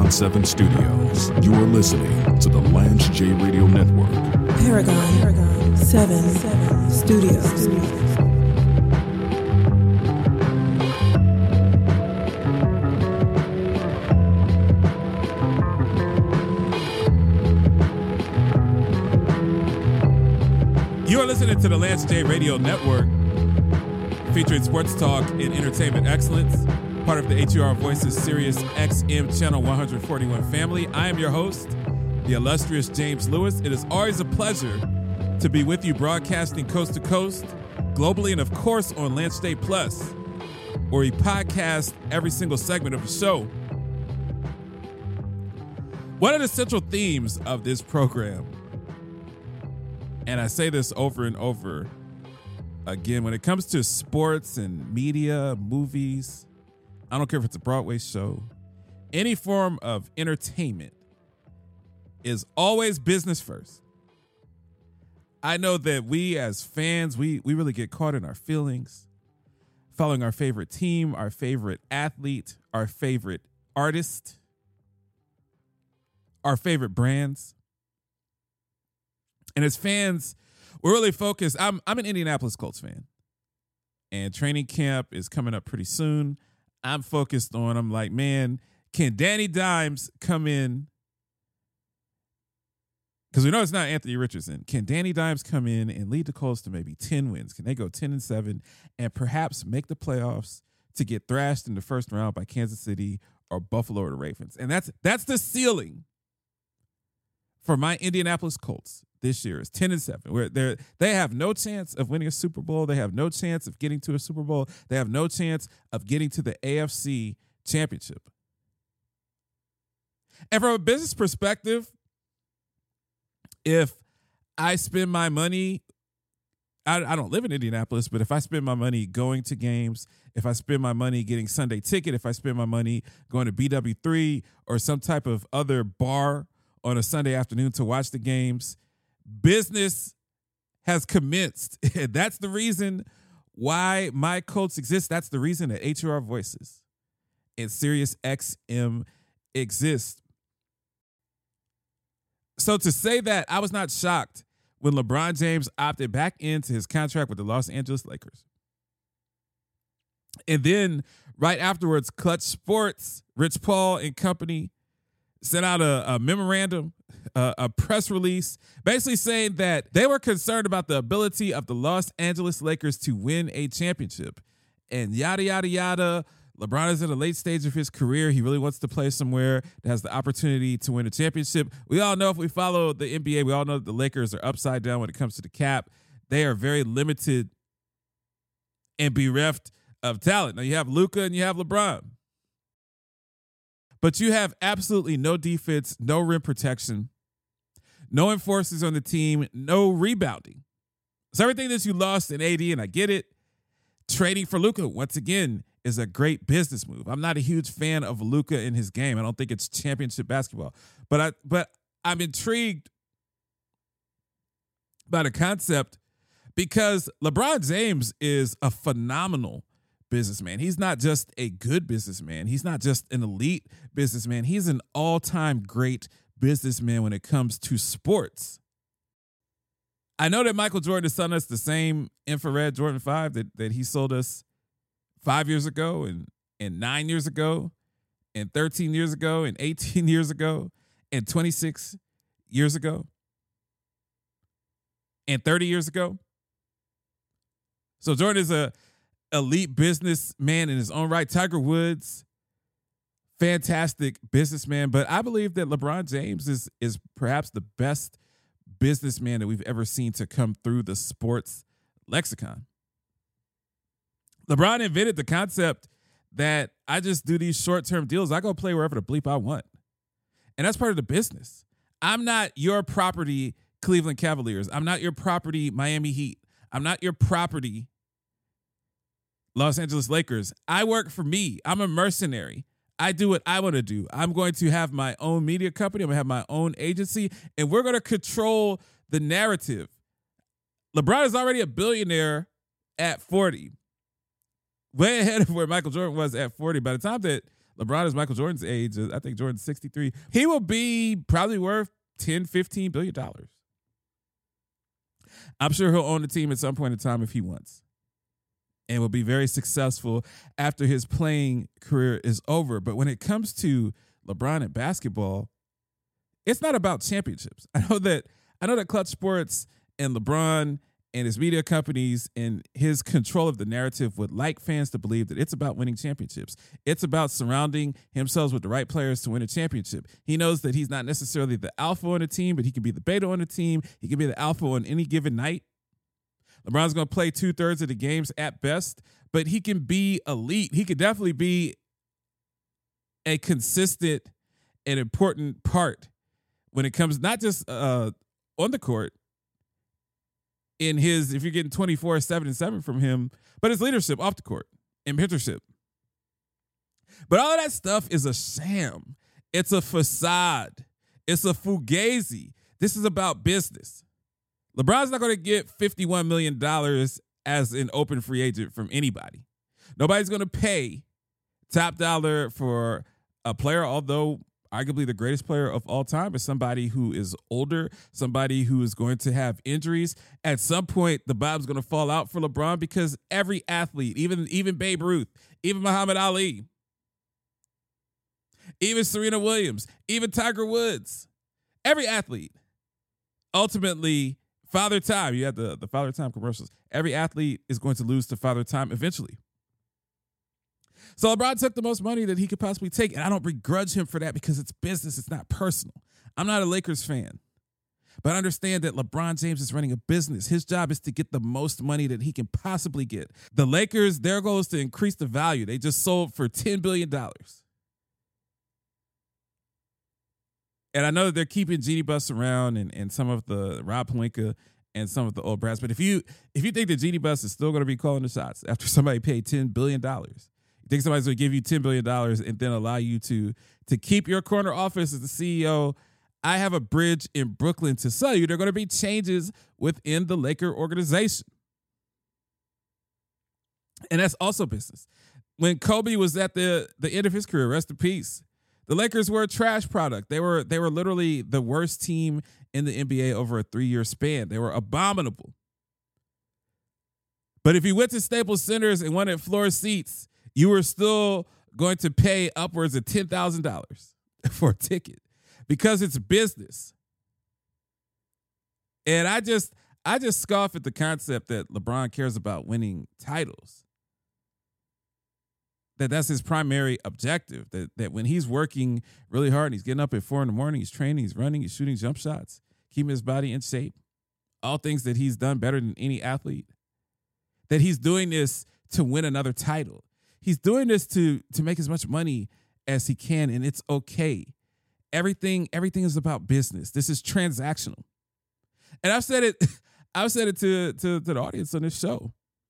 Paragon 7 Studios. You are listening to the Lance J Radio Network. Paragon 7 Studios. You are listening to the Lance J Radio Network, featuring sports talk and entertainment excellence, part of the HUR Voices Sirius XM Channel 141 family. I am your host, the illustrious James Lewis. It is always a pleasure to be with you, broadcasting coast to coast, globally, and of course on Lance J Plus, where we podcast every single segment of the show. One of the central themes of this program, and I say this over and over again, when it comes to sports and media, movies, I don't care if it's a Broadway show, any form of entertainment is always business first. I know that we as fans, we really get caught in our feelings, following our favorite team, our favorite athlete, our favorite artist, our favorite brands. And as fans, we're really focused. I'm an Indianapolis Colts fan, and training camp is coming up pretty soon. I'm like, man, can Danny Dimes come in? Because we know it's not Anthony Richardson. Can Danny Dimes come in and lead the Colts to maybe 10 wins? Can they go 10-7 and perhaps make the playoffs to get thrashed in the first round by Kansas City or Buffalo or the Ravens? And that's the ceiling for my Indianapolis Colts this year, is 10-7. Where they have no chance of winning a Super Bowl. They have no chance of getting to a Super Bowl. They have no chance of getting to the AFC Championship. And from a business perspective, if I spend my money, I don't live in Indianapolis, but if I spend my money going to games, if I spend my money getting Sunday ticket, if I spend my money going to BW3 or some type of other bar on a Sunday afternoon to watch the games, business has commenced. That's the reason why my Colts exist. That's the reason that HUR Voices and Sirius XM exist. So to say that I was not shocked when LeBron James opted back into his contract with the Los Angeles Lakers. And then right afterwards, Clutch Sports, Rich Paul and company sent out a memorandum, a press release, basically saying that they were concerned about the ability of the Los Angeles Lakers to win a championship. And yada, yada, yada. LeBron is in a late stage of his career. He really wants to play somewhere that has the opportunity to win a championship. We all know, if we follow the NBA, we all know that the Lakers are upside down when it comes to the cap. They are very limited and bereft of talent. Now you have Luka and you have LeBron, but you have absolutely no defense, no rim protection, no enforcers on the team, no rebounding. So everything that you lost in AD, and I get it, trading for Luka, once again, is a great business move. I'm not a huge fan of Luka in his game. I don't think it's championship basketball. But I'm intrigued by the concept because LeBron James is a phenomenal businessman. He's not just a good businessman. He's not just an elite businessman. He's an all-time great businessman when it comes to sports. I know that Michael Jordan is selling us the same infrared Jordan 5 that he sold us 5 years ago and 9 years ago and 13 years ago and 18 years ago and 26 years ago and 30 years ago. So Jordan is a elite businessman in his own right. Tiger Woods, fantastic businessman. But I believe that LeBron James is perhaps the best businessman that we've ever seen to come through the sports lexicon. LeBron invented the concept that I just do these short-term deals. I go play wherever the bleep I want. And that's part of the business. I'm not your property, Cleveland Cavaliers. I'm not your property, Miami Heat. I'm not your property, Los Angeles Lakers. I work for me. I'm a mercenary. I do what I want to do. I'm going to have my own media company. I'm going to have my own agency, and we're going to control the narrative. LeBron is already a billionaire at 40. Way ahead of where Michael Jordan was at 40. By the time that LeBron is Michael Jordan's age. I think Jordan's 63. He will be probably worth $10, $15 billion. I'm sure he'll own the team at some point in time if he wants, and will be very successful after his playing career is over. But when it comes to LeBron and basketball, it's not about championships. I know that Clutch Sports and LeBron and his media companies and his control of the narrative would like fans to believe that it's about winning championships. It's about surrounding himself with the right players to win a championship. He knows that he's not necessarily the alpha on the team, but he can be the beta on the team. He can be the alpha on any given night. LeBron's going to play 2/3 of the games at best, but he can be elite. He could definitely be a consistent and important part when it comes not just on the court, in his, if you're getting 24, 7, and 7 from him, but his leadership off the court and mentorship. But all of that stuff is a sham. It's a facade. It's a fugazi. This is about business. LeBron's not going to get $51 million as an open free agent from anybody. Nobody's going to pay top dollar for a player, although arguably the greatest player of all time is somebody who is older, somebody who is going to have injuries. At some point, the bottom's going to fall out for LeBron because every athlete, even Babe Ruth, even Muhammad Ali, even Serena Williams, even Tiger Woods, every athlete, ultimately, Father Time, you have the Father Time commercials. Every athlete is going to lose to Father Time eventually. So LeBron took the most money that he could possibly take, and I don't begrudge him for that because it's business. It's not personal. I'm not a Lakers fan, but I understand that LeBron James is running a business. His job is to get the most money that he can possibly get. The Lakers, their goal is to increase the value. They just sold for $10 billion. And I know that they're keeping Jeanie Buss around and some of the Rob Pelinka and some of the old brats. But if you think that Jeanie Buss is still going to be calling the shots after somebody paid $10 billion, you think somebody's going to give you $10 billion and then allow you to keep your corner office as the CEO? I have a bridge in Brooklyn to sell you. There are going to be changes within the Laker organization. And that's also business. When Kobe was at the end of his career, rest in peace, the Lakers were a trash product. They were literally the worst team in the NBA over a 3-year span. They were abominable. But if you went to Staples Centers and wanted floor seats, you were still going to pay upwards of $10,000 for a ticket because it's business. And I just scoff at the concept that LeBron cares about winning titles. That's his primary objective. That when he's working really hard and he's getting up at 4 a.m, he's training, he's running, he's shooting jump shots, keeping his body in shape, all things that he's done better than any athlete, that he's doing this to win another title. He's doing this to make as much money as he can, and it's okay. Everything is about business. This is transactional. And I've said it to the audience on this show.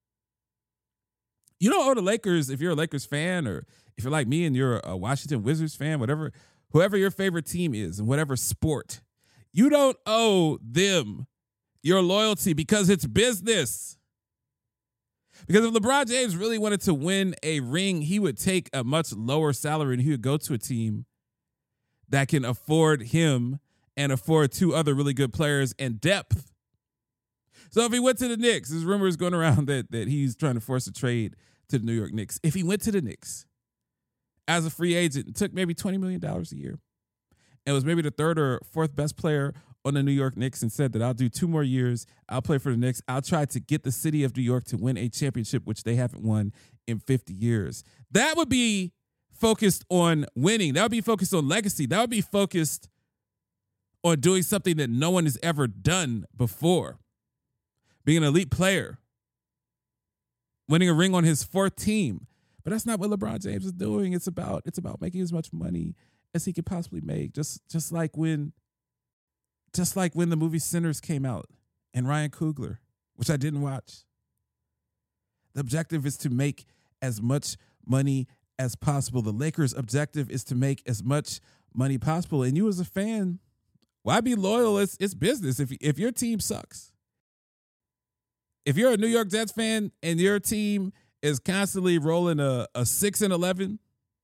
You don't owe the Lakers, if you're a Lakers fan, or if you're like me and you're a Washington Wizards fan, whoever your favorite team is in whatever sport, you don't owe them your loyalty because it's business. Because if LeBron James really wanted to win a ring, he would take a much lower salary and he would go to a team that can afford him and afford 2 other really good players and depth. So if he went to the Knicks, there's rumors going around that he's trying to force a trade to the New York Knicks. If he went to the Knicks as a free agent and took maybe $20 million a year and was maybe the 3rd or 4th best player on the New York Knicks and said that I'll do 2 more years, I'll play for the Knicks, I'll try to get the city of New York to win a championship, which they haven't won in 50 years. That would be focused on winning. That would be focused on legacy. That would be focused on doing something that no one has ever done before. Being an elite player, winning a ring on his 4th team. But that's not what LeBron James is doing. It's about making as much money as he could possibly make. Just like when the movie Sinners came out and Ryan Coogler, which I didn't watch. The objective is to make as much money as possible. The Lakers' objective is to make as much money possible. And you as a fan, why be loyal? It's business. If your team sucks, if you're a New York Jets fan and your team is constantly rolling a 6-11,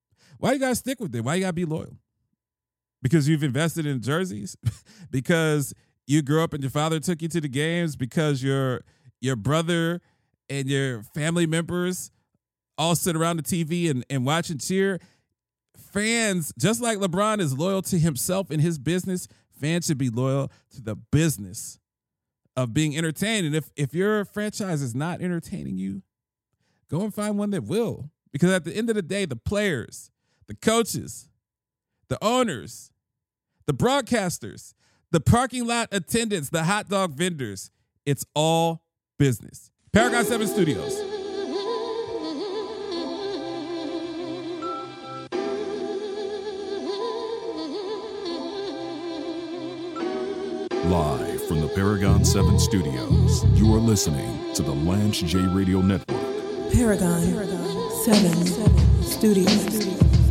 Why you gotta stick with it? Why you gotta be loyal? Because you've invested in jerseys? Because you grew up and your father took you to the games? Because your brother and your family members all sit around the TV and watch and cheer? Fans, just like LeBron is loyal to himself and his business, fans should be loyal to the business of being entertained. And if your franchise is not entertaining you, go and find one that will. Because at the end of the day, the players, the coaches, the owners, the broadcasters, the parking lot attendants, the hot dog vendors, it's all business. Paragon 7 Studios. Live from the Paragon 7 Studios, you are listening to the Lance J Radio Network. Paragon 7 Studios.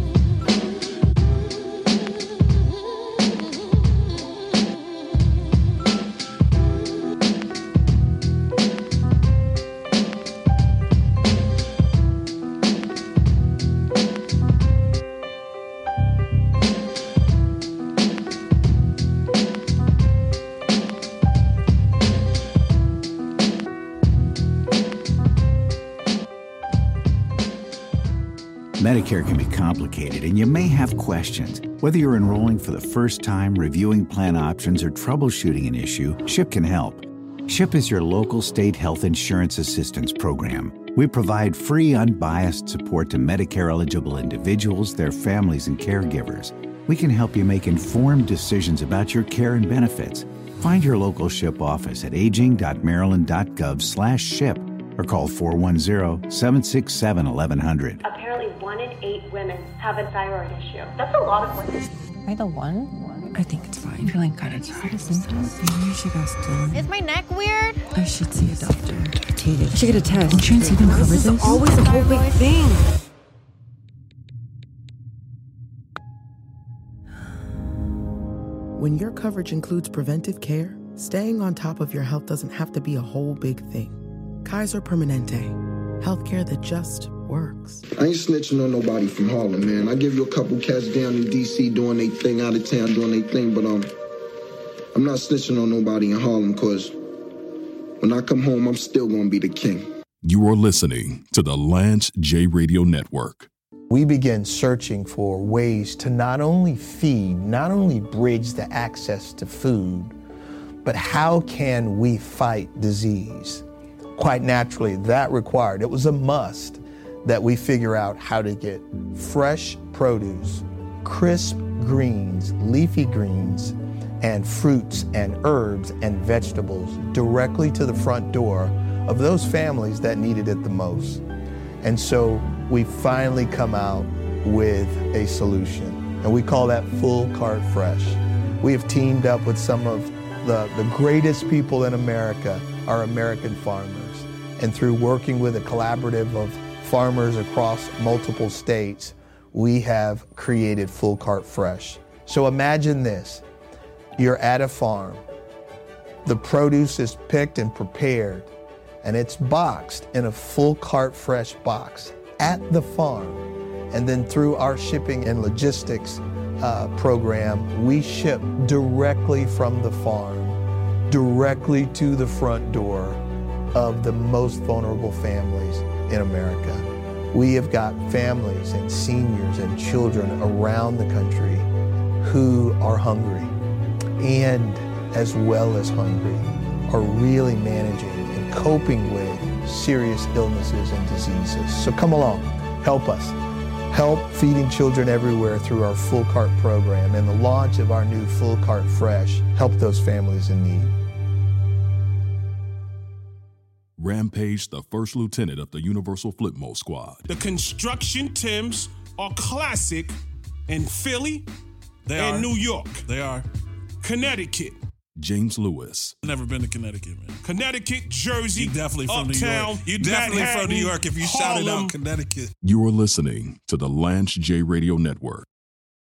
Medicare can be complicated, and you may have questions. Whether you're enrolling for the first time, reviewing plan options, or troubleshooting an issue, SHIP can help. SHIP is your local state health insurance assistance program. We provide free, unbiased support to Medicare-eligible individuals, their families, and caregivers. We can help you make informed decisions about your care and benefits. Find your local SHIP office at aging.maryland.gov/SHIP or call 410-767-1100. Apparently 1 in 8 women have a thyroid issue. That's a lot of women. Am I the one? I think it's fine. I'm feeling kind of tired. Symptoms? Maybe you should go still. Is my neck weird? I should see a doctor. You should get a test. Insurance even cover this? This is always a whole big thing. When your coverage includes preventive care, staying on top of your health doesn't have to be a whole big thing. Kaiser Permanente. Healthcare that just works. I ain't snitching on nobody from Harlem, man. I give you a couple cats down in D.C. doing their thing, out of town doing their thing, but I'm not snitching on nobody in Harlem, because when I come home, I'm still going to be the king. You are listening to the Lance J Radio Network. We began searching for ways to not only feed, not only bridge the access to food, but how can we fight disease? Quite naturally, that required, it was a must that we figure out how to get fresh produce, crisp greens, leafy greens, and fruits and herbs and vegetables directly to the front door of those families that needed it the most. And so we finally come out with a solution, and we call that Full Cart Fresh. We have teamed up with some of the greatest people in America, our American farmers. And through working with a collaborative of farmers across multiple states, we have created Full Cart Fresh. So imagine this, you're at a farm, the produce is picked and prepared, and it's boxed in a Full Cart Fresh box at the farm. And then through our shipping and logistics program, we ship directly from the farm, directly to the front door of the most vulnerable families in America. We have got families and seniors and children around the country who are hungry and, as well as hungry, are really managing and coping with serious illnesses and diseases. So come along, help us. Help feeding children everywhere through our Full Cart program and the launch of our new Full Cart Fresh. Help those families in need. Rampage, the first lieutenant of the Universal Flipmo Squad. The construction Tims are classic in Philly and New York. They are. Connecticut. James Lewis. Never been to Connecticut, man. Connecticut, Jersey, You definitely from Uptown, New York. You definitely Manhattan, from New York if you shouted Harlem. out Connecticut. You are listening to the Lance J Radio Network.